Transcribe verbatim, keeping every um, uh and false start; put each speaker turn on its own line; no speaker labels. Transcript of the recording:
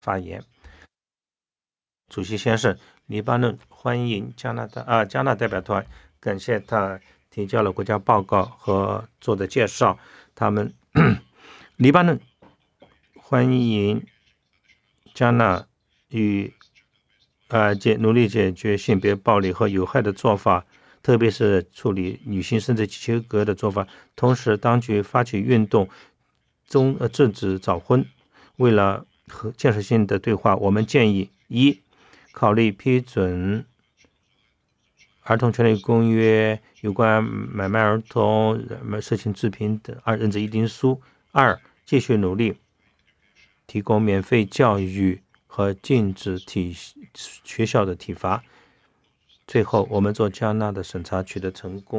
发言。主席先生，黎巴嫩欢迎加拿大啊加纳代表团，感谢他提交了国家报告和做的介绍。他们黎巴嫩欢迎加纳与呃解努力解决性别暴力和有害的做法，特别是处理女性生殖器切割的做法。同时，当局发起运动，中呃制止早婚。为了和建设性的对话，我们建议：一、考虑批准儿童权利公约有关买卖儿童、色情制品等二认知议定书；二、继续努力提供免费教育和禁止体学校的体罚。最后，我们做加纳的审查取得成功。